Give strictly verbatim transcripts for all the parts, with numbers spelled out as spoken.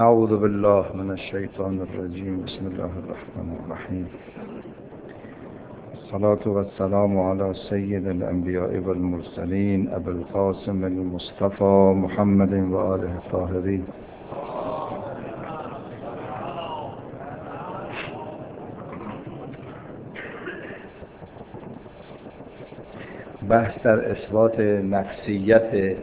اعوذ بالله من الشیطان الرجیم. بسم الله الرحمن الرحیم. الصلاة والسلام على سید الانبیاء والمرسلین ابی القاسم المصطفى محمد و آله الطاهرین. بحث در اثبات نفسیت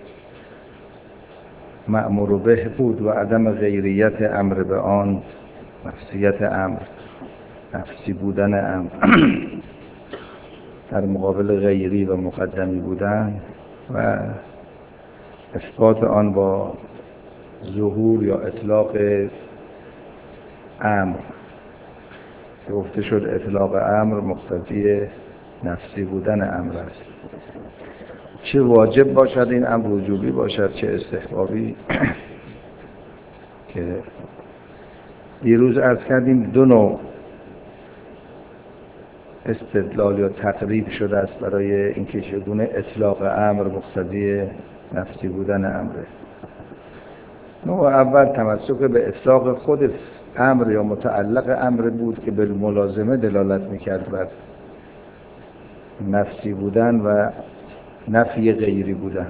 مأمور به بود و عدم غیریت امر به آن. نفسیت امر، نفسی بودن امر در مقابل غیری و مقدمی بودن و اثبات آن با ظهور یا اطلاق امر که گفته شد اطلاق امر مقتضی نفسی بودن امر است. چه واجب باشد این امر وجوبی باشد چه استحبابی که دیروز عرض کردیم دو نوع استدلال یا تقریب شده است برای اینکه چگونه اطلاق امر مقتضی نفسی بودن امره. نوع اول تمسک به اطلاق خود امر یا متعلق امر بود که بالملازمه دلالت میکرد بر نفسی بودن و نفی غیری بودن.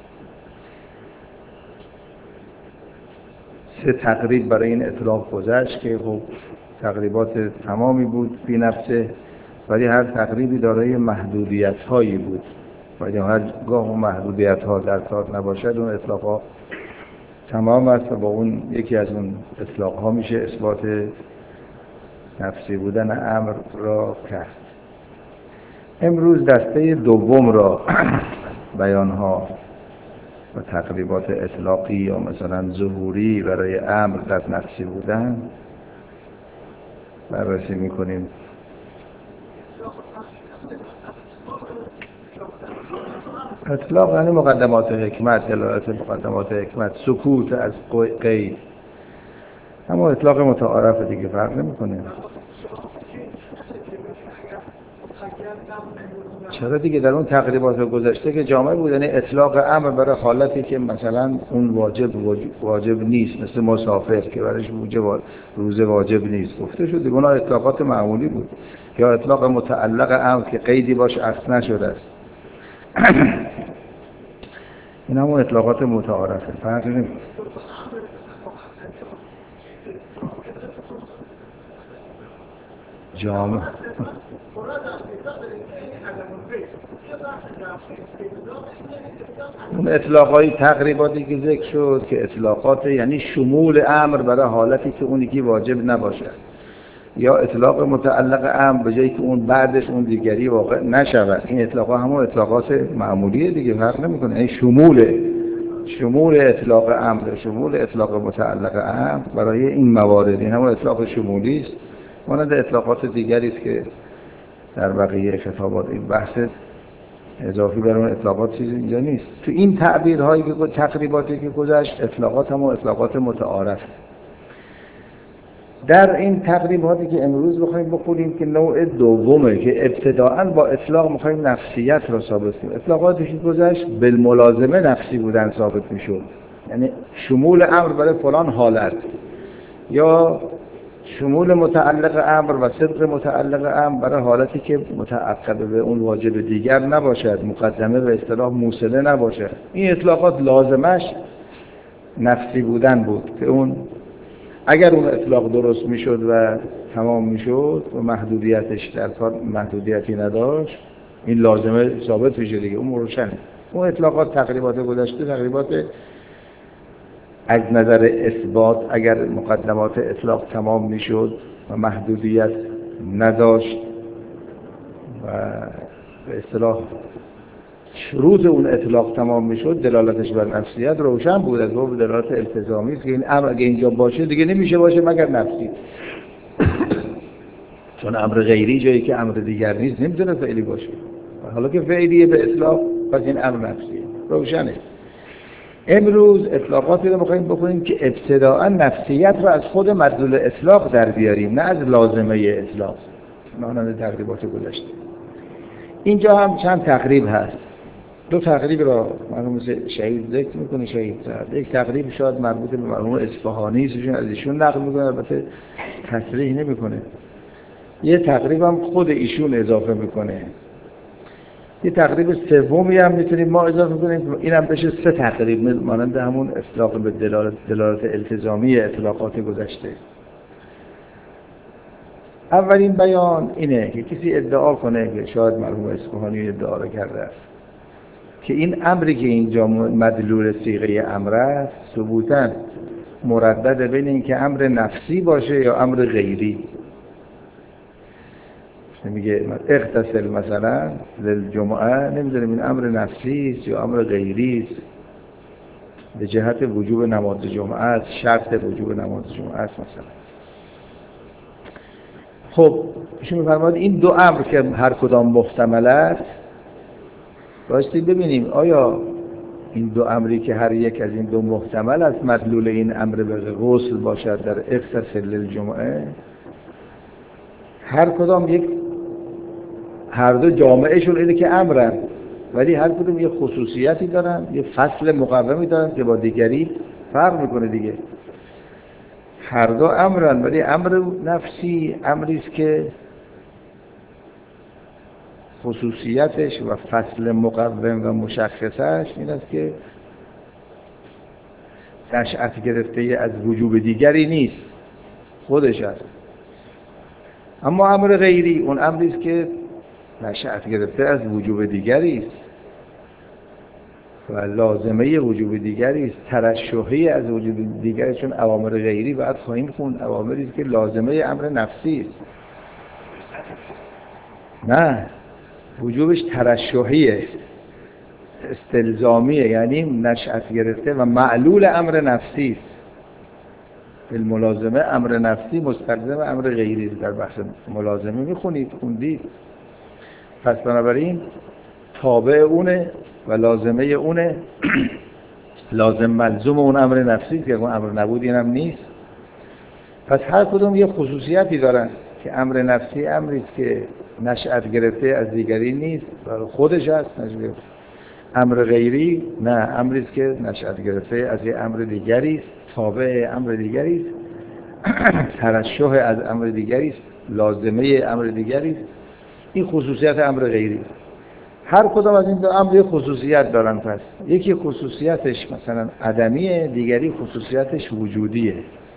سه تقریب برای این اطلاق گذشت که خب تقریبات تمامی بود فی نفسه، ولی هر تقریبی دارای محدودیت هایی بود، ولی هر گاه اون محدودیت ها در کار نباشد اون اطلاق ها تمام است و با اون یکی از اون اطلاق ها میشه اثبات نفسی بودن امر را کرد. امروز دسته دوم را بیان ها و تقریبات اطلاقی یا مثلا ظهوری برای امر در نفسی بودن بررسی میکنیم. اطلاق یعنی مقدمات حکمت، دلالت مقدمات حکمت، سکوت از قید. اما اطلاق متعارف دیگه فرق نمیکنه. چرا دیگه در اون تقریبات گذشته که جامع بود، یعنی اطلاق امر برای حالتی که مثلا اون واجب واجب نیست، مثل مسافر که برایش روزه واجب نیست گفته شد دیگه، اونها اطلاقات معمولی بود. یا اطلاق متعلق امر که قیدی باش اصل نشده است. این همون اطلاقات متعارفه، فرق نمیکنه. جامع اون اطلاقای تقریباتی که ذکر شد که اطلاقات یعنی شمول امر برای حالتی که اون یکی واجب نباشه، یا اطلاق متعلق امر به جایی که اون بعدش اون دیگری واقع نشود. این اطلاقات همون اطلاقات معمولیه دیگه، فرق نمیکنه. این شمول شمول اطلاق امر، شمول اطلاق متعلق امر برای این موارد، این همون اطلاق شمولی است. مانند اطلاقات دیگری است که در بقیه خطابات این بحث اضافی بر اون اطلاقات چیزی اینجا نیست. تو این تعبیرهایی که تقریباتی که گذشت اطلاقات هم و اطلاقات متعارف. در این تقریباتی که امروز بخوایم بخونیم که نوع دومه که ابتداءً با اطلاق می‌خوایم نفسیت را ثابت کنیم. اطلاقاتی که گذشت بالملازمه نفسی بودن ثابت می‌شد، یعنی شمول امر برای فلان حالت، یا شمول متعلق امر و صدق متعلق امر برای حالتی که متعقب به اون واجب دیگر نباشد، مقدمه به اصطلاح موصله نباشد. این اطلاقات لازمش نفسی بودن بود که اون اگر اون اطلاق درست میشد و تمام میشد و محدودیتش در کار محدودیتی نداشت، این لازمه ثابت میشه دیگه، اون روشنه. اون اطلاقات تقریبات گذشته تقریبات از نظر اثبات اگر مقدمات اطلاق تمام میشد و محدودیت نداشت و به اصطلاح شروط اون اطلاق تمام میشد، دلالتش بر نفسیت روشن بود. از باب دلالت التزامی است که این امر اگه اینجا باشه دیگه نمیشه باشه مگر نفسی، چون امر غیری جایی که امر دیگر نیست نمیتونه فعلی باشه. حالا که فعلیه به اطلاق پس این امر نفسیه، روشنه. امروز اطلاقاتی رو می‌خوایم بکنیم که ابتداءً نفسیت رو از خود مدلول اطلاق در بیاریم، نه از لازمه اطلاق. مانند تقریبات گذشته. اینجا هم چند تقریب هست. دو تقریب را مرحوم شهید ذکر میکنه شهید زرد. یک تقریب شاید مربوط به مرحوم اصفهانی است، از ایشون نقل میکنه، البته تصریح نمیکنه. یه تقریب هم خود ایشون اضافه میکنه. یه تقریب سومی هم میتونیم ما اضافه کنیم، اینم بشه سه تقریب، مانند همون اطلاق به دلالت دلالت التزامی اطلاقات گذشته. اولین بیان اینه که کسی ادعا کنه که شاید مرحوم اصفهانی ادعا را کرده است که این امری که اینجا مدلول صیغه امر است ثبوتاً مردد بین این که امر نفسی باشه یا امر غیری. میگه اغتسل مثلا للجمعه، نمیدونیم این امر نفسی است یا امر غیری است، به جهت وجوب نماز جمعه است، شرط وجوب نماز جمعه است مثلا. خب ایشون می‌فرماید این دو امر که هر کدام محتمل است، راستی ببینیم آیا این دو امری که هر یک از این دو محتمل است مدلول این امر به غسل باشد در اغتسل للجمعه؟ هر کدام یک، هر دو جامعهشون اینه که امرن، ولی هر کدوم یه خصوصیتی دارن، یه فصل مقومی دارن که با دیگری فرق میکنه دیگه. هر دو امرن، ولی امر نفسی امری است که خصوصیتش و فصل مقوم و مشخصش این است که نشأت گرفته از وجوب دیگری نیست، خودش است. اما امر غیری اون امری است که نشأت گرفته از وجوب دیگری است و لازمه وجوب دیگری است، ترشحی از وجوب دیگری، چون اوامر غیری بعد خواهیم خوند اوامری است که لازمه امر نفسی است. نه، وجوبش ترشحیه، استلزامیه، یعنی نشأت گرفته و معلول امر نفسی است. الملازمه امر نفسی مستلزم امر غیری است. در بحث ملازمه میخونید، خوندید. پس بنابراین تابع اونه و لازمه اونه، لازم ملزوم اون امر نفسی است که اون امر نبود اینم نیست. پس هر کدوم یه خصوصیتی دارن که امر نفسی امری است که نشأت گرفته از دیگری نیست، خودش است. امر غیری نه، امری است که نشأت گرفته از یه امر دیگری است، تابع امر دیگری است، ترشح از امر دیگری است، لازمه امر دیگری است. این خصوصیت امر غیری است. هر کدام از این دو امر خصوصیت دارن. پس یکی خصوصیتش مثلا عدمیه، دیگری خصوصیتش وجودیه.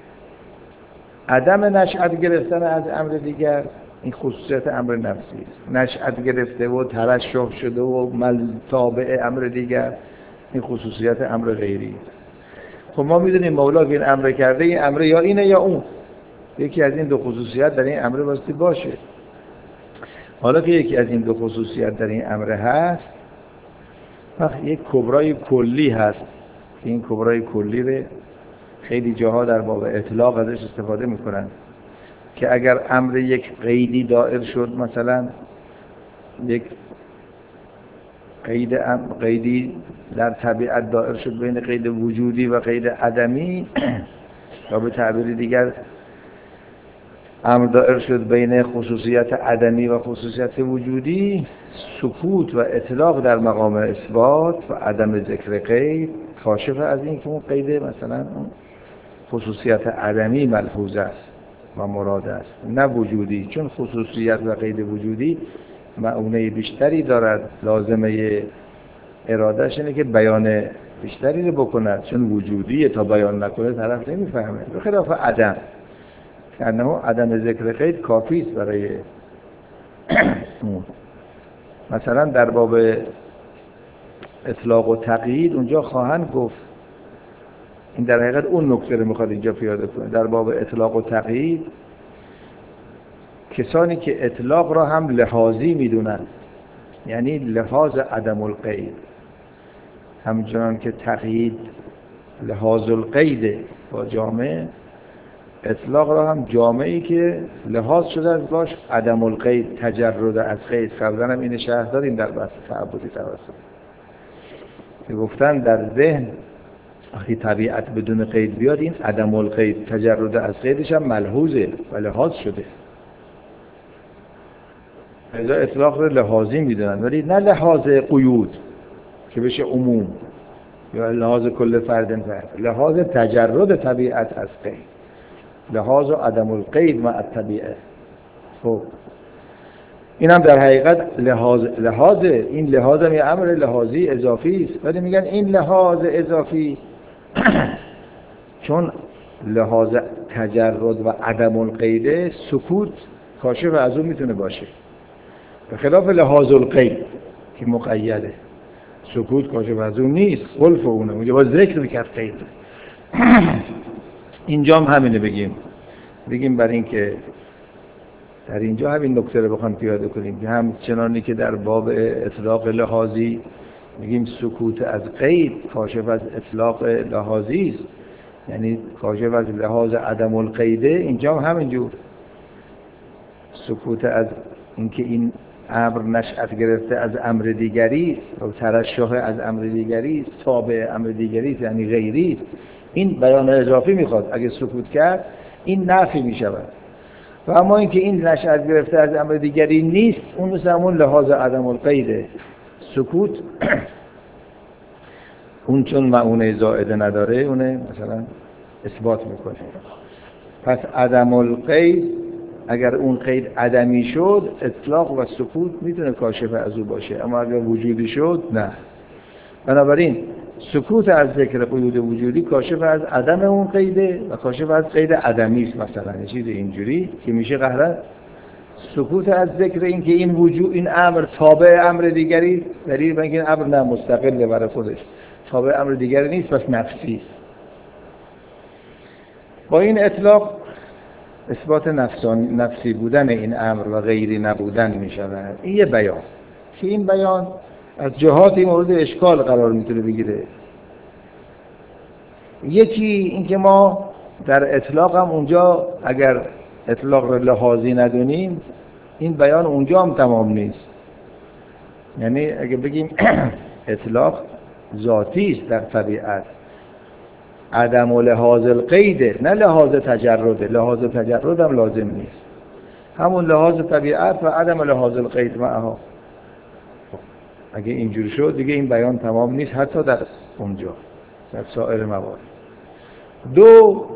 عدم نشأت گرفتن از امر دیگر این خصوصیت امر نفسی است. نشأت گرفته و ترشح شده و تابع امر دیگر این خصوصیت امر غیری است. خب ما میدونیم مولا که این امر کرده، این امر یا اینه یا اون، یکی از این دو خصوصیت در این امر باستی باشه. حالا که یکی از این دو خصوصیت در این امر هست، وقت یک کبرای کلی هست که این کبرای کلی رو خیلی جاها در باب اطلاق ازش استفاده میکنن که اگر امر یک قیدی دائر شد، مثلا یک قید قیدی در طبیعت دائر شد بین قید وجودی و قید عدمی، یا به تعبیر دیگر امر دائر شد بین خصوصیت عدمی و خصوصیت وجودی، سکوت و اطلاق در مقام اثبات و عدم ذکر قید کاشف از این که اون قید مثلا اون خصوصیت عدمی ملحوظ است و مراد است، نه وجودی، چون خصوصیت و قید وجودی معنی بیشتری دارد، لازمه ارادهش اینه که بیان بیشتری رو بکند، چون وجودی تا بیان نکنه طرف نمیفهمه، به خلاف عدم که انه عدم ذکر قید کافی است برای مثلا در باب اطلاق و تقیید اونجا خواهند گفت، این در حقیقت اون نکته رو میخواد اینجا پیاده کنه. در باب اطلاق و تقیید کسانی که اطلاق را هم لحاظی میدونن، یعنی لحاظ عدم القید، همچنان که تقیید لحاظ القید با جامعه، اطلاق را هم جامعی که لحاظ شده از باش عدم القید، تجرد از قید. قبلا هم این شرح دادیم در بحث تعبدی توسط که گفتن در ذهن وقتی طبیعت بدون قید بیاد، این عدم القید تجرد از قیدش هم ملحوظه و لحاظ شده. لذا اطلاق رو لحاظی میدونن، ولی نه لحاظ قیود، که بشه عموم یا لحاظ کل فرد فرد، لحاظ تجرد طبیعت از قید، لحاظ عدم القید مع الطبیعه. خب این هم در حقیقت لحاظ لحاظ این لحاظ هم یه امر لحاظی اضافی است، ولی میگن این لحاظ اضافی چون لحاظ تجرد و عدم القید، سکوت کاشف از اون میتونه باشه، به خلاف لحاظ القید که مقیده. سکوت کاشف از اون نیست، خلف اونه، اونجا با ذکر میکرد قید. اینجا هم همینه بگیم بگیم برای این که در اینجا همین نکته رو بخوام پیاده کنیم که هم چنانی که در باب اطلاق لحاظی میگیم سکوت از قید کاشف از اطلاق لحاظی است، یعنی کاشف از لحاظ عدم القیده، اینجا هم همینجور سکوت از اینکه این امر نشأت گرفته از امر دیگری است و ترشح از امر دیگری است، تابع امر دیگری است، یعنی غیری است. این بیان اضافی میخواد، اگه سکوت کرد این نفی میشود. و اما اینکه این نشأت گرفته از امر دیگری نیست، اون مثل همون لحاظ عدم القیده. سکوت اون چون معونه زائده نداره، اونه مثلا اثبات میکنه. پس عدم القید اگر اون قید عدمی شد، اطلاق و سکوت میتونه کاشف از او باشه، اما اگر وجودی شد نه. بنابراین سکوت از ذکر قیود وجودی کاشف از عدم اون قیده و کاشف از قید عدمی است، مثلا یه چیز اینجوری که میشه قهرن سکوت از ذکر این که این وجود این امر تابع امر دیگری است، دلیل بر اینکه این امر نه مستقل برای خودش تابع امر دیگری نیست، پس نفسی است. با این اطلاق اثبات نفسانی نفسی بودن این امر و غیری نبودن می شود. این یه بیان که این بیان از جهاتی مورد اشکال قرار میتونه بگیره. یکی اینکه ما در اطلاق هم اونجا اگر اطلاق لحاظی ندونیم، این بیان اونجا هم تمام نیست. یعنی اگه بگیم اطلاق ذاتی است در طبیعت، عدم و لحاظ القیده، نه لحاظ تجرده. لحاظ تجرد هم لازم نیست، همون لحاظ طبیعت و عدم لحاظ القید معها. اگه اینجور شد دیگه این بیان تمام نیست، حتی در اونجا در سایر موارد. دو،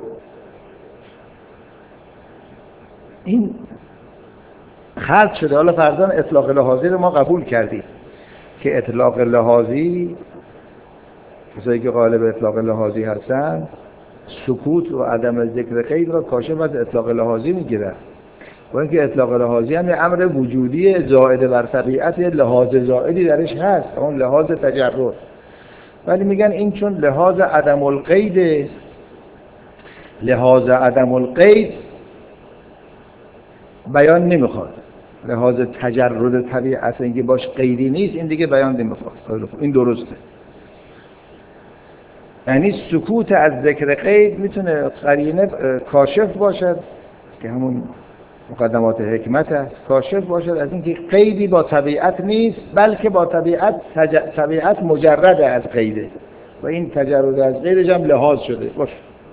این خلط شده. حالا فرضاً اطلاق لحاظی رو ما قبول کردیم که اطلاق لحاظی، کسایی که قائل به اطلاق لحاظی هستن، سکوت و عدم ذکر قید را کاشف از اطلاق لحاظی میگیرن. با اینکه اطلاق لحاظی هم امر وجودی زائد بر طبیعت، لحاظ زائدی درش هست، اون لحاظ تجرد. ولی میگن این چون لحاظ عدم القید، لحاظ عدم القید بیان نمیخواد، لحاظ تجرد طبیعت اینکه باش قیدی نیست، این دیگه بیان نمیخواد. این درسته. یعنی سکوت از ذکر قید میتونه قرینه کاشف باشد که همون مقدمات حکمت است، کاشف باشد از اینکه قیدی با طبیعت نیست، بلکه با طبیعت تج... طبیعت مجرد از قیده و این تجرد از قیدش هم لحاظ شده باشه.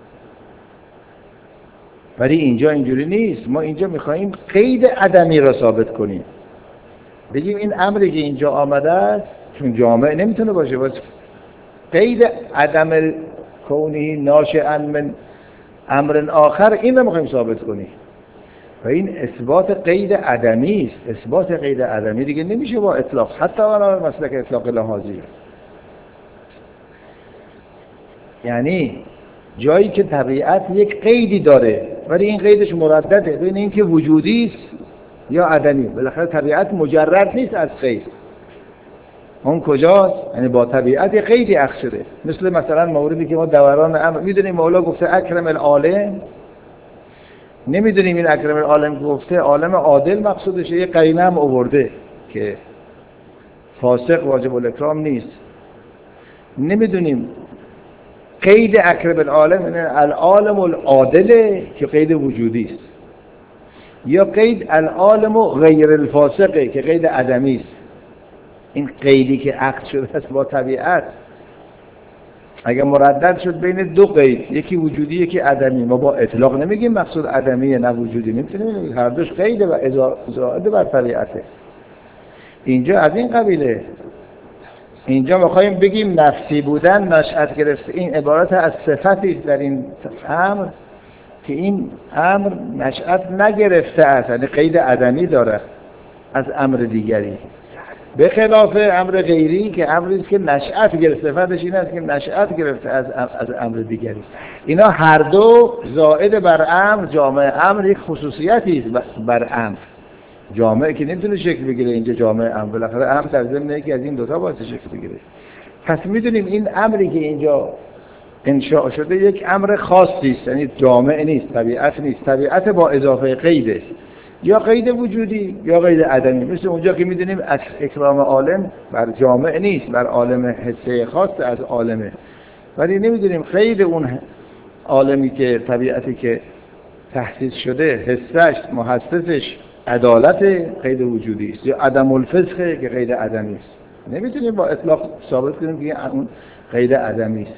ولی اینجا اینجوری نیست. ما اینجا میخواییم قید عدمی را ثابت کنیم، بگیم این امری که اینجا آمده است چون جامع نمیتونه باشه، واسه قید عدم کونی ناشئا من امر آخر، این رو میخواییم ثابت کنیم. و این اثبات قید عدمی است. اثبات قید عدمی دیگه نمیشه با اطلاق، حتی بنابر مسلک اطلاق لحاظی. یعنی جایی که طبیعت یک قیدی داره ولی این قیدش مردده بین اینکه وجودی است یا عدمی. بالاخره طبیعت مجرد نیست از قید. اون کجاست؟ یعنی با طبیعت یک قیدی اخذ شده. مثل مثلا موردی که ما دوران امر میدونیم، مولا گفته اکرم العالم، نمیدونیم این اکرم العالم گفته عالم عادل مقصودشه، یه قرینه هم آورده که فاسق واجب الاکرام نیست. نمیدونیم قید اکرم العالم یعنی العالم العادل که قید وجودی است، یا قید العالم غیر الفاسقه که قید عدمی است. این قیدی که عقد شده است با طبیعت اگر مردد شد بین دو قید، یکی وجودی یکی عدمی، ما با اطلاق نمیگیم مقصود عدمیه نه وجودی، نمیتونیم، هر دوش قیده و زائده بر طبیعته. اینجا از این قبیله اینجا میخوایم بگیم نفسی بودن نشأت گرفته، این عبارت از صفتی در این امر که این امر نشأت نگرفته است، یعنی قید عدمی داره از امر دیگری، به خلاف امر غیری که امری است که نشأت گرفته، صفتش این است که نشأت گرفته از از امر دیگری. اینا هر دو زائد بر امر، جامع امر یک خصوصیتی است بر امر. جامعه که نمیتونه شکل بگیره، اینجا جامعه امر بالاخره امر در ضمن یکی از این دو تا باید شکل بگیره. پس میدونیم این امری که اینجا انشاء شده یک امر خاصی است، یعنی جامع نیست، طبیعت نیست، طبیعت با اضافه قیده، یا قید وجودی یا قید عدمی. مثل اونجا که میدونیم اکرام عالم بر جامع نیست، بر عالم حسه خاص از عالمه، ولی نمیدونیم قید اون عالمی که طبیعتی که تحسیس شده، حسش محسسش عدالت قید وجودی است یا عدم الفسخ که قید عدمی است. نمیتونیم با اطلاق ثابت کنیم که اون قید عدمی است.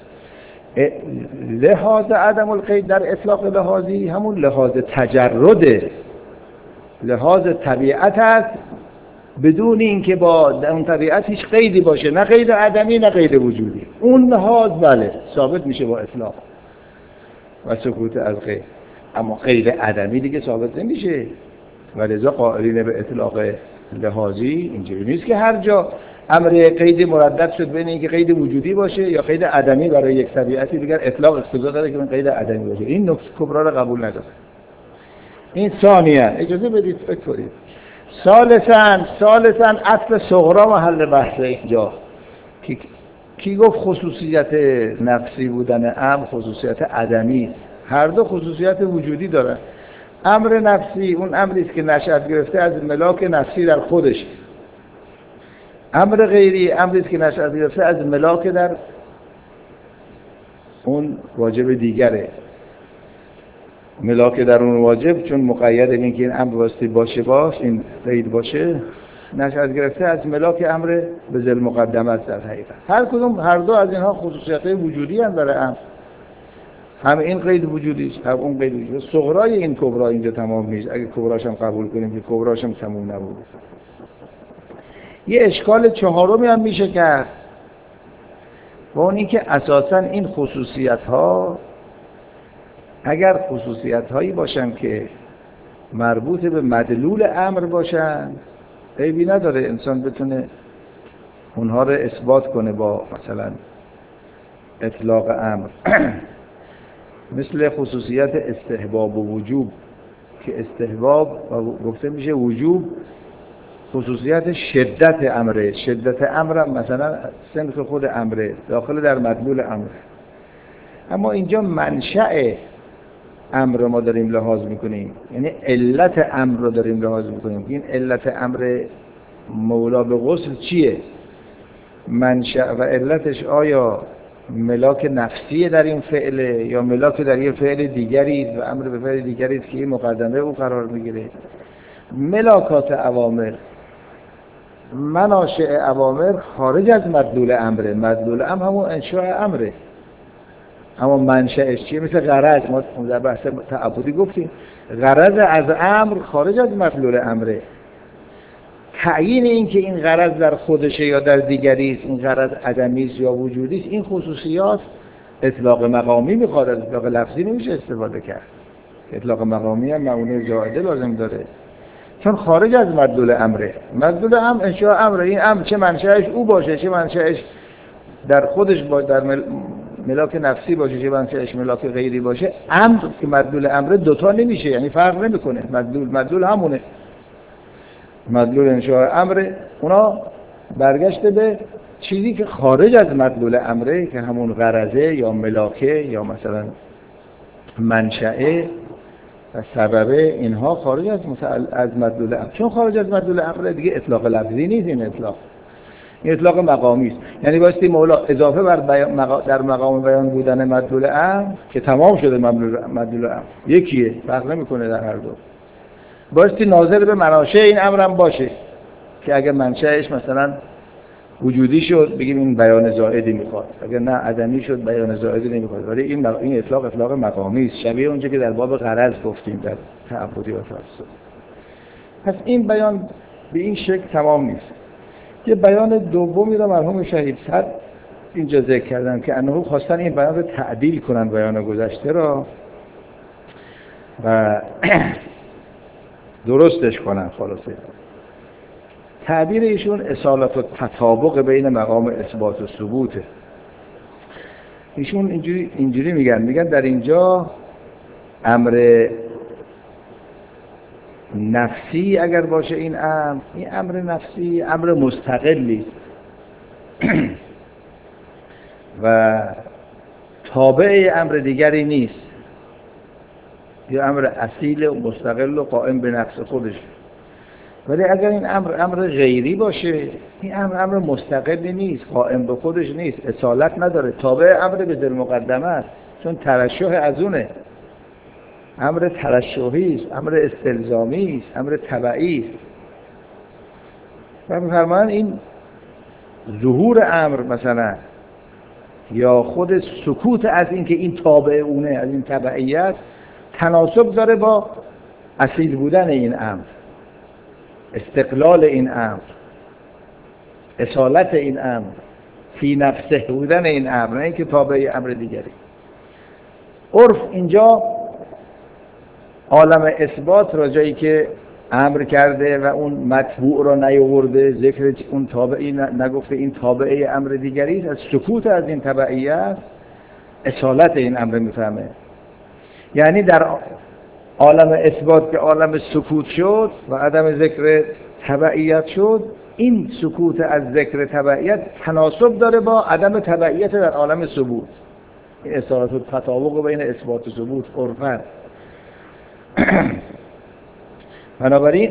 لحاظ عدم القید در اطلاق لحاظی همون لحاظ تجرده، لحاظ طبیعت است بدون اینکه با اون طبیعت هیچ قیدی باشه، نه قید عدمی نه قید وجودی. اون لحاظ بله ثابت میشه با اطلاق و سکوت از قید، اما قید عدمی دیگه ثابت نمیشه. ولذا قائلین به اطلاق لحاظی اینجوری نیست که هر جا امر قید مردد شد بین اینکه قید وجودی باشه یا قید عدمی برای یک طبیعتی دیگر اطلاق اقتضا داره که من قید عدمی باشه. این نکته کبرا رو قبول نداره. این ثانیه. اجازه بدید فکر کنید. ثالثاً ثالثاً اصل صغرا محل بحث اینجا کی کی گفت خصوصیت نفسی بودن امر خصوصیت عدمی است. هر دو خصوصیت وجودی دارن. امر نفسی اون امری است که نشأت گرفته از ملاک نفسی در خودش. امر غیری امری است که نشأت گرفته از ملاک در اون واجب دیگره. ملاک در اون واجب چون مقید این که این امر واسطه باشه باش این قید باشه، نشأت گرفته از ملاک امر به ذل مقدمه است. در حقیقت هر کدوم هر دو از اینها خصوصیت‌های وجودی هم برای امر، هم این قید وجودی است هم اون قید وجودی. صغرای این کبرا اینجا تمام نیست. اگه کبراش هم قبول کنیم که کبراش هم تمام نبوده. یه اشکال چهارمی هم میشه کرد و اون این که اساساً این خصوصیت‌ها اگر خصوصیت‌هایی باشن که مربوط به مدلول امر باشن، عیبی نداره انسان بتونه اونها رو اثبات کنه با مثلا اطلاق امر. مثل خصوصیت استحباب و وجوب که استحباب گفته میشه وجوب خصوصیت شدت امره، شدت امر مثلا صنف خود امره داخل در مدلول امر. اما اینجا منشأ امر رو ما داریم لحاظ میکنیم، یعنی علت امر رو داریم لحاظ میکنیم. این علت امر مولا به غسل چیه؟ منشأ و علتش آیا ملاک نفسیه در این فعله یا ملاک در یه فعل دیگری است و امر به فعل دیگری است که این مقدمه او قرار میگیره؟ ملاکات اوامر، مناشئ اوامر خارج از مدلول امره. مدلول امر همون انشاء امره، اما منشأش چیه؟ مثل غرض، ما در بحث تعبدی گفتیم غرض از امر خارج از مدلول امره. تعیین این که این غرض در خودشه یا در دیگری است، این غرض عدمی است یا وجودی است، این خصوصیات اطلاق مقامی میخواد، اطلاق لفظی نمیشه استفاده کرد. اطلاق مقامی هم معونه زائده لازم داره چون خارج از مدلول امره. مدلول امر انشاء امره. این امر چه منشأش او باشه چه منشأش در خودش باشه، در مل... ملاک نفسی باشه چه منشأش ملاک غیری باشه، امر که مدلول امره دوتا نمیشه، یعنی فرق نمیکنه. مدلول مدلول همونه، مدلول انشاء امره. اونا برگشته به چیزی که خارج از مدلول امره که همون غرضه یا ملاکه یا مثلا منشأه و سببه، اینها خارج از از مدلول امر. چون خارج از مدلول امره دیگه اطلاق لفظی نیست، این اطلاق این اطلاق مقامی است. یعنی بایستی مولا اضافه بر بیان در مقام بیان بودن مدلول امر که تمام شده مدلول امر یکیه، فرق نمیکنه در هر دو. بایستی ناظر به مناشأ این امر هم باشه که اگر منشأش مثلا وجودی شد بگیم این بیان زائدی میخواد، اگر نه عدمی شد بیان زائدی نمیخواد. ولی این این اطلاق اطلاق مقامی است، شبیه اونجا که در باب غرض گفتیم در تعبدی و تفسیر. پس این بیان به این شکل تمام نیست. یه بیان دومی رو مرحوم شهید صدر اینجا ذکر کردن که انه خواستن این بیان رو تعدیل کنن، بیان گذشته را، و درستش کنن. خلاصه تعبیر ایشون اصالت و تطابق بین مقام اثبات و ثبوته. ایشون اینجوری اینجوری میگن میگن در اینجا امر نفسی اگر باشه این امر این امر نفسی امر مستقلی و تابع امر دیگری نیست، یه امر اصیل و مستقل و قائم به نفس خودش. ولی اگر این امر امر غیری باشه، این امر امر مستقلی نیست، قائم به خودش نیست، اصالت نداره، تابع امر به ذل مقدمه است، چون ترشح از اونه، امر ترشحی است، امر استلزامی است، امر تبعی است. و می‌فرمایند این ظهور امر مثلا یا خود سکوت از این که این تابع اونه، از این تبعیت، تناسب داره با اصیل بودن این امر، استقلال این امر، اصالت این امر، فی نفسه بودن این امر، نه اینکه تابع امر دیگری. عرف اینجا عالم اثبات را جایی که امر کرده و اون متبوع را نیاورده، ذکر اون تابعی نگفته، این تابعی امر دیگری است، از سکوت از این تبعیت اصالت این امر میفهمه. یعنی در عالم اثبات که عالم سکوت شد و عدم ذکر تبعیت شد، این سکوت از ذکر تبعیت تناسب داره با عدم تبعیت در عالم ثبوت. این اصالت و تطابق بین اثبات و ثبوت عرفاً. بنابراین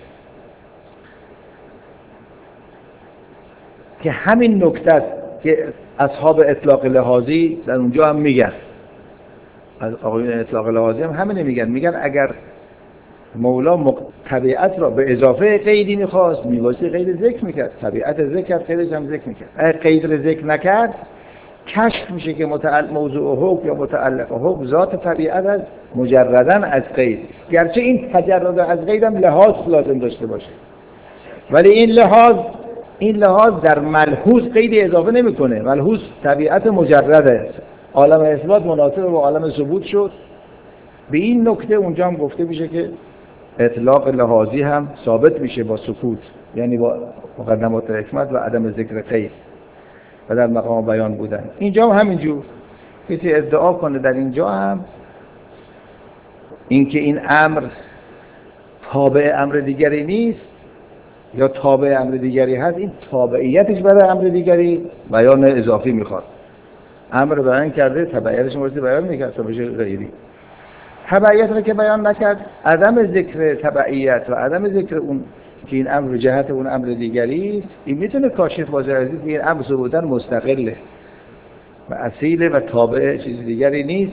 که همین نکته است که اصحاب اطلاق لحاظی در اونجا هم میگن، از آقایون اطلاق لحاظی هم همینه میگن، میگن اگر مولا طبیعت را به اضافه قیدی میخواست، میواسطه قید ذکر میکرد، طبیعت ذکر قیدش هم ذکر میکرد. اگر قید را ذکر نکرد، کشف میشه که متعلق موضوع حکم یا متعلق حکم ذات طبیعت از مجردن از قید، گرچه این تجرد از قید هم لحاظ لازم داشته باشه، ولی این لحاظ این لحاظ در ملحوظ قید اضافه نمیکنه. ملحوظ طبیعت مجرده. عالم اثبات مناسب با عالم ثبوت شد. به این نکته اونجا هم گفته میشه که اطلاق لحاظی هم ثابت میشه با سکوت، یعنی با مقدمات حکمت و عدم ذکر قید و در مقام بیان بودن. اینجا هم همینجور کسی ادعا کنه در اینجا هم اینکه این امر تابع امر دیگری نیست یا تابع امر دیگری هست، این تابعیتش برای امر دیگری بیان اضافی میخواد. امر بیان کرده، تبعیتش مورد بیان میکرد تا بشه غیری. تبعیت رو که بیان نکرد، عدم ذکر تبعیت و عدم ذکر اون که این امر جهت اون امر دیگری است، این میتونه کاشف باشه از اینکه این امر ثبوتاً مستقله و اصیله و تابع چیز دیگری نیست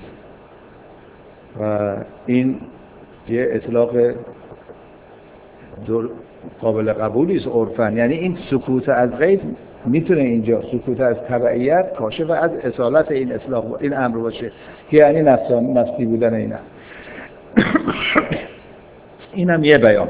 و این یه اطلاق قابل قبولی است عرفاً. یعنی این سکوت از غیب میتونه اینجا سکوت از تبعیت کاشف از اصالت این اطلاق این امر باشه که یعنی نفسان نفسی بودن این امر. اینم یه بیان.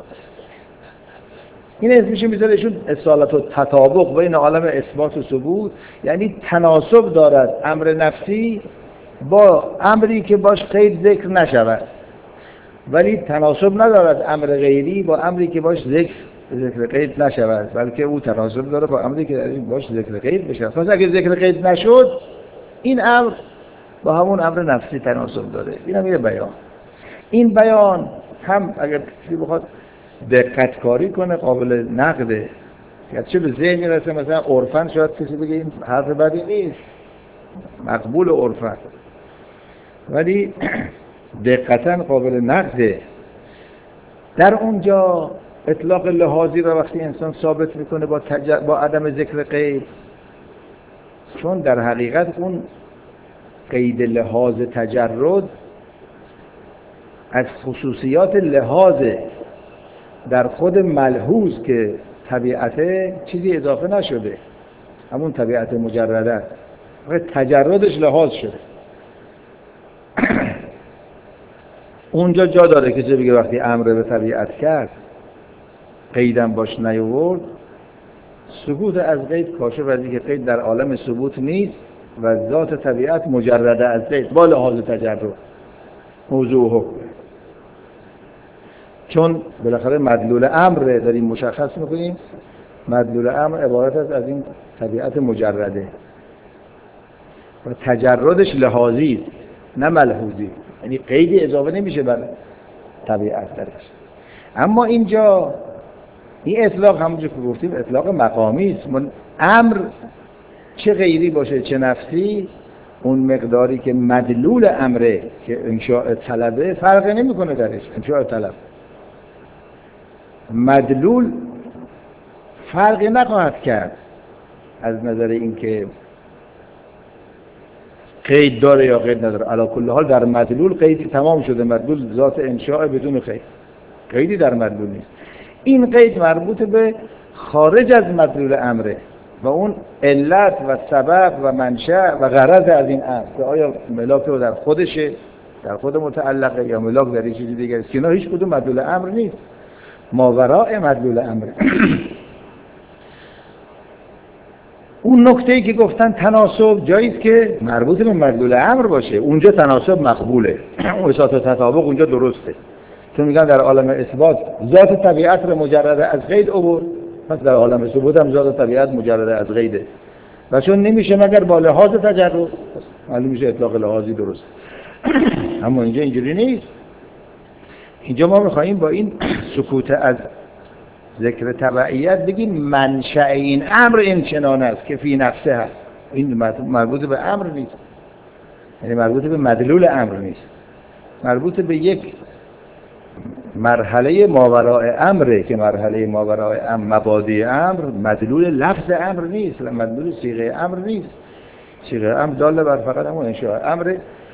این اسمش میذارهشون اصالت و تطابق بین عالم اثبات و ثبوت، یعنی تناسب دارد امر نفسی با امری که باش قید ذکر نشود، ولی تناسب ندارد امر غیری با امری که باش ذکر ذکر قید نشود، بلکه او تناسب داره با امری که باش ذکر قید بشه. پس اگه ذکر قید نشد، این امر با همون امر نفسی تناسب داره. اینم یه بیان. این بیان هم اگر کسی بخواد دقت کاری کنه قابل نقده، گرچه به ذهن میرسه مثلا عرفاً شاید کسی بگه این حرف بدی نیست، مقبول عرفاً، ولی دقیقاً قابل نقده. در اونجا اطلاق لحاظی را وقتی انسان ثابت میکنه با, تج... با عدم ذکر قید، چون در حقیقت اون قید لحاظ تجرد از خصوصیات لحاظ در خود ملحوظ که طبیعته چیزی اضافه نشده، همون طبیعت مجرده است، تجردش لحاظ شده. اونجا جا داره که چه بگه وقتی امر به طبیعت کرد قیدم باش نیاورد، سکوت از قید کاشف از اینکه قید در عالم ثبوت نیست و ذات طبیعت مجرده از قید با لحاظ تجرد موضوع حکم، چون بالاخره مدلول امر داریم مشخص میکنیم. مدلول امر عبارت است از این طبیعت مجرده و تجردش لحاظی نه ملحوظی، یعنی قیدی اضافه نمیشه بر طبیعت درش. اما اینجا این اطلاق همونجور که گفتیم اطلاق مقامی است. من امر چه غیری باشه چه نفسی، اون مقداری که مدلول امره که انشاء طلبه فرق نمیکنه درش. انشاء طلب مدلول فرقی نخواهد کرد از نظر اینکه قید داره یا قید نداره. علی کل حال در مدلول قیدی تمام شده، مدلول ذات انشاء بدون قید، قیدی در مدلول نیست. این قید مربوط به خارج از مدلول امره و اون علت و سبب و منشأ و غرض از این امر که آیا ملاک رو در خودشه، در خود متعلقه یا ملاک در چیزی دیگه است، که اینا هیچ کدوم مدلول امر نیست، ماوراء مدلول امره. اون نکته‌ای که گفتن تناسب جاییست که مربوط به مدلول امر باشه، اونجا تناسب مقبوله، اون اثبات و تطابق اونجا درسته، چون میگن در عالم اثبات ذات طبیعت رو مجرد از قید عبور، پس در عالم ثبوت هم ذات طبیعت مجرد از قیده و چون نمیشه مگر با لحاظ تجرد، معلوم میشه اطلاق لحاظی درست. اما اینجا اینجوری نیست. اینجا ما میخواییم با این سکوت از ذکر تبعیت بگیم منشأ این امر این چنان است که فی نفسه هست. این مربوط به امر نیست، یعنی مربوط به مدلول امر نیست، مربوط به یک مرحله ماوراء امره که مرحله ماوراء امر مبادی امر مدلول لفظ امر نیست، مدلول صیغه امر نیست. صیغه امر داله بر فقط همون انشاء امر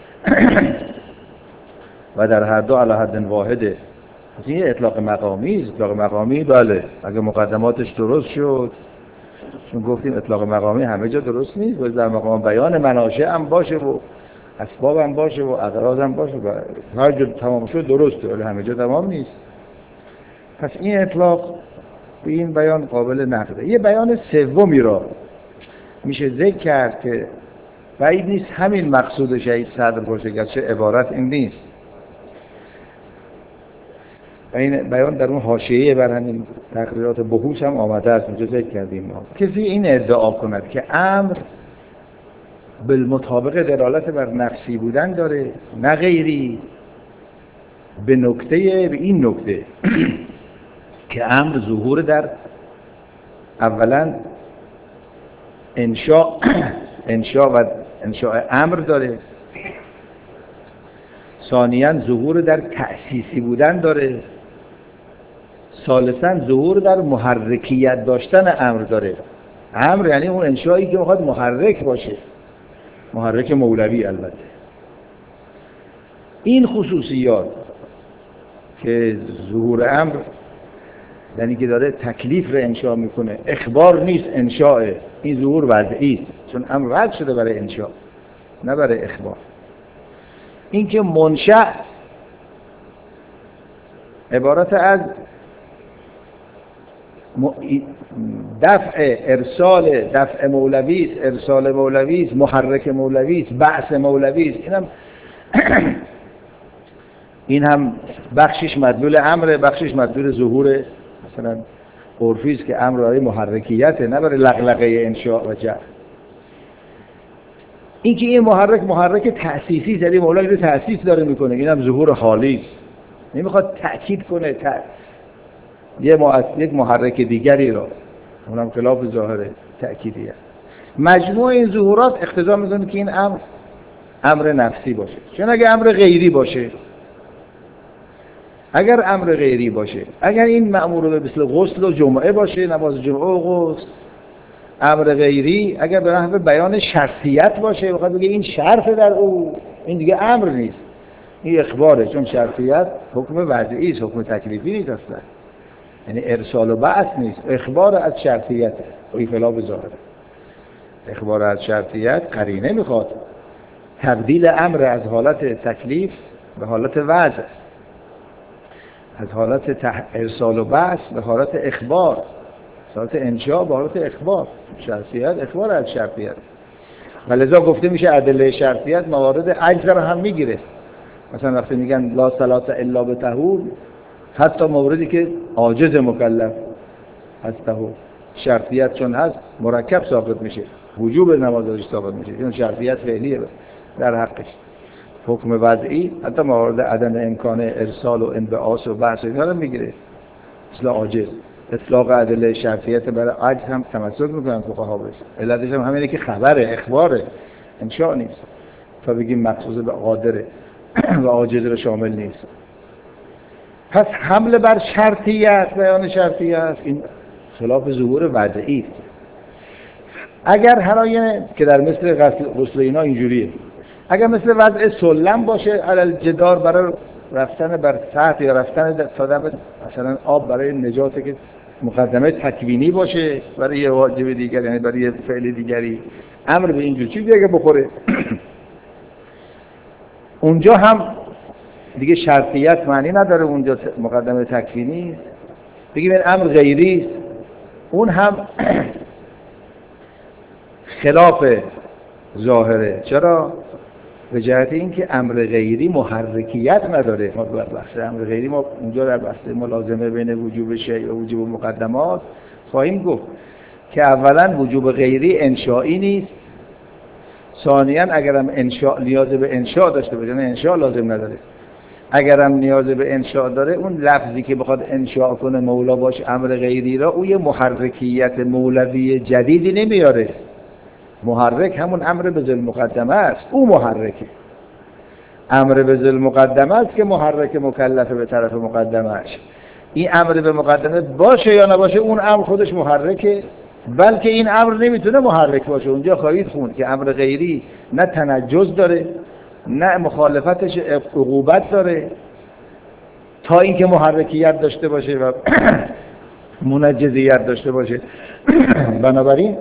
و در هر دو علی حد واحده. این اطلاق مقامی است. اطلاق مقامی بله اگه مقدماتش درست شد، چون گفتیم اطلاق مقامی همه جا درست نیست، باید در مقام بیان مناشأ هم باشه و اسباب هم باشه و اغراض هم باشه و هر جا تمام شد درسته، ولی همه جا تمام نیست. پس این اطلاق به این بیان قابل نقده. یه بیان سومی را میشه ذکر کرد که بعید نیست همین مقصود شهید صدر باشه، گرچه عبارت این نیست. و این بیان در اون حاشیه بر همین تقریرات بحوث هم آمده است، اونجا ذکر کردیم ما. کسی این ادعا کند که امر بالمطابق دلالت بر نفسی بودن داره نه غیری، به نکته به این نکته که امر ظهور در اولا انشاء انشاء و انشاء امر داره، ثانیاً ظهور در تأسیسی بودن داره، ثالثاً ظهور در محرکیت داشتن امر داره. امر یعنی اون انشایی که میخواد محرک باشه، محرک مولوی. البته این خصوصیات که ظهور امر یعنی که داره تکلیف رو انشاء میکنه، اخبار نیست انشاء، این ظهور وضعی است، چون امر وضع شده برای انشاء نه برای اخبار. این که منشأ عبارت از دفع ارسال دفع مولوی است، ارسال مولوی است، محرک مولوی است، بعث مولوی است. این هم این هم بخشش مدلول امر، بخشش مدلول ظهور مثلا عرفی است که امر برای محرکیت نه برای لغلقه انشاء و جعل. این که این محرک محرک تأسیسی است، یعنی مولوی رو تأسیس داره میکنه، این هم ظهور خالی است، نمیخواد تأکید کنه تا یه یک محرک دیگری رو، اونم خلاف ظاهر تأکیدی است. مجموع این ظهورات اقتضا میکنه که این امر امر نفسی باشه. چون اگر امر غیری باشه، اگر امر غیری باشه، اگر این مأمور به مثل غسل و جمعه باشه، نماز جمعه و غسل، امر غیری اگر به نحو بیان شرطیت باشه، بخواد بگه این شرط در او، این دیگه امر نیست، این اخباره، چون شرطیت حکم وضعی است، حکم تکلیفی نیست اصلا، یعنی ارسال و بعث نیست، اخبار از شرطیت و خلاف ظاهره. اخبار از شرطیت قرینه میخواد تبدیل امر از حالت تکلیف به حالت وضع، از حالت ارسال و بعث به حالت اخبار. حالت انشاء با حالت اخبار. شرطیت اخبار از شرطیت، ولذا گفته میشه ادله شرطیت موارد عجز رو هم میگیره. مثلا وقتی میگن لا صلاة الا بطهور، حتی موردی که عاجز مکلف از طهور، شرطیت چون هست مرکب ثابت میشه، وجوب نماز ازش ثابت میشه، چون شرطیت فعلیه در حقش. حکم وضعی حتی موارد عدم امکان ارسال و انبعاث و بحث اینا رو میگیره، مثل عاجز. اطلاق ادله شرطیت برای عجز هم تمسک میکنن فقها بهش. علتش هم همینه که خبره، اخباره، انشاء نیست. تا بگیم مخصوص به قادره و عاجز رو شامل نیست. پس حمله بر شرطیت، بیان شرطیت، این خلاف ظهور وضعی است. اگر هر آینه که در مثل غسل اینا اینجوریه، اگر مثل وضع سلم باشه علل جدار برای رفتن بر سطح یا رفتن صدب مثلا آب برای نجاته که مقدمه تکوینی باشه برای یه واجب دیگر، یعنی برای یه فعل دیگری، امر به اینجور چیزی اگه بخوره اونجا هم دیگه شرطیت معنی نداره، اونجا مقدمه تکوینی است. بگیم این امر غیری است، اون هم خلاف ظاهره. چرا؟ به جهت اینکه امر غیری محرکیت نداره. ما در بحث امر غیری، ما اونجا در بحث ملازمه بین وجوب شیء و وجوب مقدمات خواهیم گفت که اولا وجوب غیری انشائی نیست، ثانیاً اگرم انشاء نیاز به انشاء داشته باشه، نه انشاء لازم نداره، اگرم نیاز به انشاء داره، اون لفظی که بخواد انشاء کنه مولا باشه امر غیری را، او یه محرکیت مولوی جدیدی نمیاره. محرک همون امر به ذل مقدمه است، او محرکه. امر به ذل مقدمه است که محرک مکلفه به طرف مقدمهش. این امر به مقدمه باشه یا نباشه، اون امر خودش محرکه، بلکه این امر نمیتونه محرک باشه. اونجا خواهید خوند که امر غیری نه تنجز داره، نه مخالفتش عقوبت داره، تا اینکه محرکیت داشته باشه و منجزیت داشته باشه. بنابراین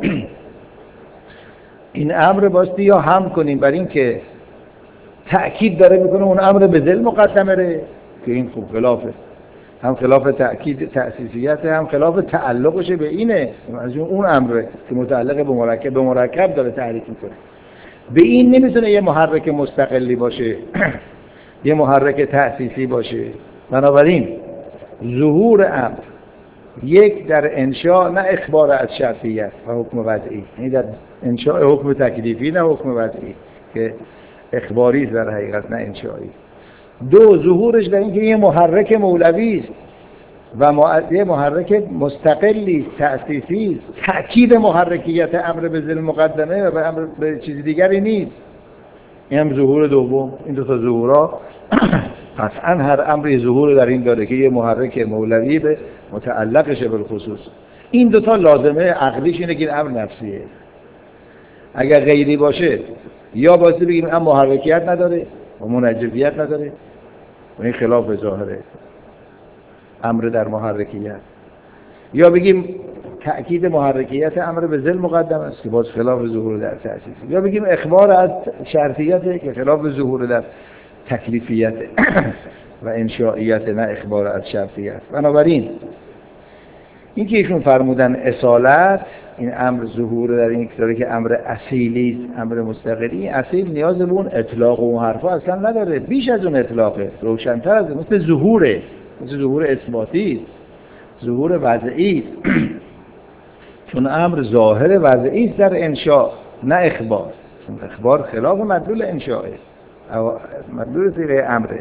این امر باستی یا هم کنیم بر این که تأکید داره میکنه اون امر به ذل مقدمه ره، که این خوب خلافه، هم خلاف تأکید تأسیسیت، هم خلاف تعلقش به اینه، از اون امره که متعلق به مرکب به مرکب داره تحریک میکنه. به این نمیتونه یه محرک مستقلی باشه، یه محرک تأسیسی باشه. بنابراین ظهور امر یک در انشاء، نه اخبار از شرطیت و حکم وضعی، یعنی در انشاء حکم تکلیفی نه حکم وضعی که اخباری است در حقیقت، نه انشایی. دو، ظهورش در اینکه یه محرک مولوی است و یه محرک مستقلی است، تأسیسی است، تأکید محرکیت امر به ذل مقدمه و به امر به چیز دیگری نیست. این هم ظهور دوم. این دو تا ظهورها قطعا هر امری ظهور در این داره که یه محرک مولوی به متعلقشه بالخصوص. این دو تا لازمه عقلیش اینه که این امر نفسیه. اگر غیری باشه یا باسته بگیم هم محرکیت نداره و منجزیت نداره و این خلاف ظاهره امر در محرکیت، یا بگیم تأکید محرکیت امر به ذل مقدم است که باز خلاف ظهور در تأسیسی، یا بگیم اخبار از شرطیت که خلاف ظهور در تکلیفیت و انشائیت، نه اخبار از شرطیت. بنابراین این که ایشون فرمودن اصالت، این امر ظهور در این کتابی که امر اصیلی است، امر مستقلی، اصیل نیاز به اون اطلاق و اون حرفا اصلا نداره، بیش از اون اطلاقه، روشن‌تر از مثل ظهوره، مثل ظهور اثباتی است، ظهور وضعی است. چون امر ظاهر وضعی است در انشاء، نه اخبار. اخبار خلاف مدلول انشاءه، مدلول صیغه امره.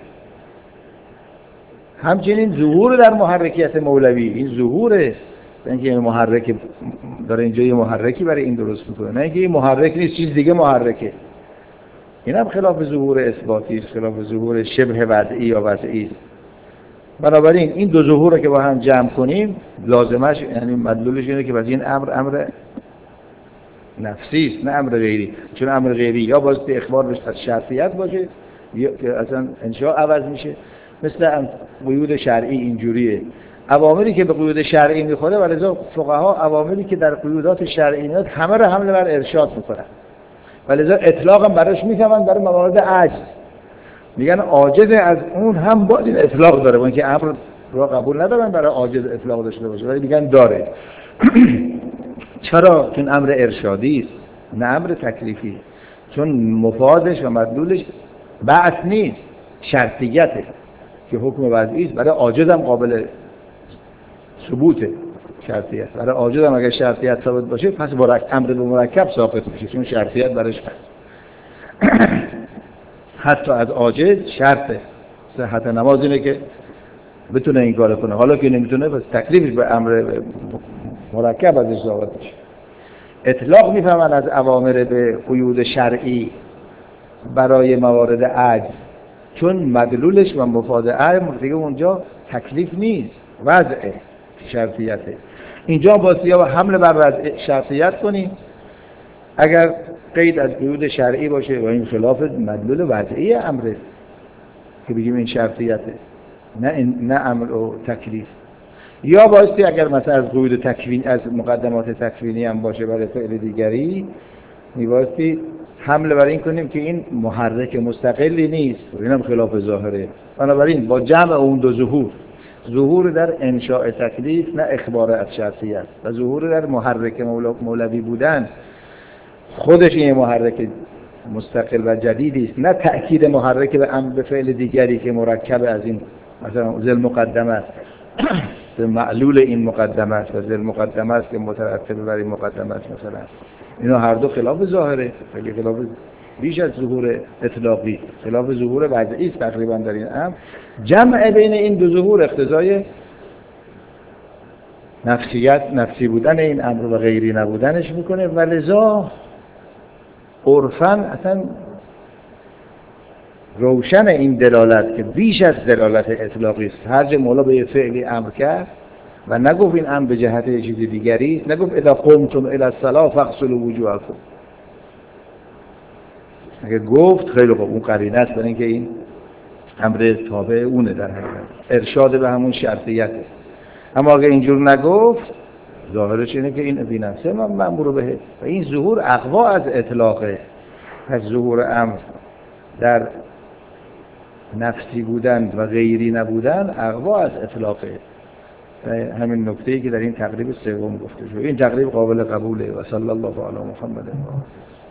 همچنین ظهور در محرکیت مولوی، این ظهوره، اینکه این محرک داره اینجا یه محرکی برای این درست میکنه، نه اینکه این محرک نیست چیز دیگه محرکه. این هم خلاف ظهور اثباتی است، خلاف ظهور شبه وضعی یا وضعی است. بنابراین این دو ظهور رو که با هم جمع کنیم، لازمش یعنی مدلولش اینه که این امر امر نفسی است، نه امر غیری. چون امر غیری یا باسته اخبار بشه از شرطیت باشه یا که اصلا انشاء عوض میشه. مثل قیود شرعی اینجوریه، عواملی که به قیود شرعی میخوره، ولذا فقها عواملی که در قیودات شرعی میاد همه رو حمل بر ارشاد میکنن، ولذا اطلاق هم براش میکنن برای موارد عجز، میگن عاجز از اون هم باید این اطلاق داره، با اینکه امر رو قبول ندارن برای عاجز اطلاق داشته باشه، ولی میگن داره. چرا؟ چون امر ارشادی است نه امر تکلیفی، چون مفادش و مدلولش بعث نیست، شرطیته که حکم وضعی است. برای عاجز هم قابل ثبوته شرطیت، برای عاجز هم اگر شرطیت ثابت باشه پس مرکب امر به مرکب ثابت میشه چون شرطیت برایش هست. حتی از عاجز شرطه صحت نماز اینه که بتونه این کارو کنه، حالا که نمیتونه پس تکلیفش به امر مرکب ازش ثابت میشه. اطلاق میفهمن از اوامر به قیود شرعی برای موارد عجز، چون مدلولش و مفاد امر دیگه اونجا تکلیف نیست، وضعه، شرطیته. اینجا با یا حمله بر وضع شرطیت کنیم اگر قید از قیود شرعی باشه و این خلاف مدلول وضعی امره که بگیم این شرطیته، نه این نه امر و تکلیف. یا بایستی اگر مثلا از قیود تکوین از مقدمات تکوینی هم باشه برای فعل دیگری، میبایستی حمله بر این کنیم که این محرک مستقلی نیست، اینم خلاف ظاهره. بنابراین با جمع اون دو ظهور، ظهور در انشاء تکلیف نه اخبار از شرطیت، و ظهور در محرک مولوی بودن خودش این محرک مستقل و جدیدی است، نه تأکید محرک به امر به فعل دیگری که مرکب از این مثلا ذل مقدمه است به معلول این مقدمه است و ذل مقدمه است که مترتب بر این مقدمه است. مثلا اینا هر دو خلاف ظاهره، خیلی خلاف بیش از ظهور اطلاقی، خلاف ظهور وضعی است تقریبا در این امر. جمع بین این دو ظهور اقتضای نفسیت نفسی بودن این امر و غیری نبودنش میکنه و لذا عرفاً اصلا روشن این دلالت که بیش از دلالت اطلاقی است. هر جا مولا به یه فعلی امر کرد و نگفت این امر به جهت یه چیز دیگری است، نگفت اذا قمتم الی الصلاة فاغسلوا وجوهکم. اگه گفت خیلی خوب اون قرینه است برای اینکه این امر تابع اونه، در حقیقت ارشاد به همون شرطیته. اما اگه اینجور نگفت ظاهرش اینه که این بینفسه من مأمور به و این ظهور اقوا از اطلاقه. پس ظهور امر در نفسی بودن و غیری نبودن اقوا از اطلاقه. همین نکته‌ای که در این تقریب سوم گفته شد. این تقریب قابل قبوله و صلی الله علی محمد.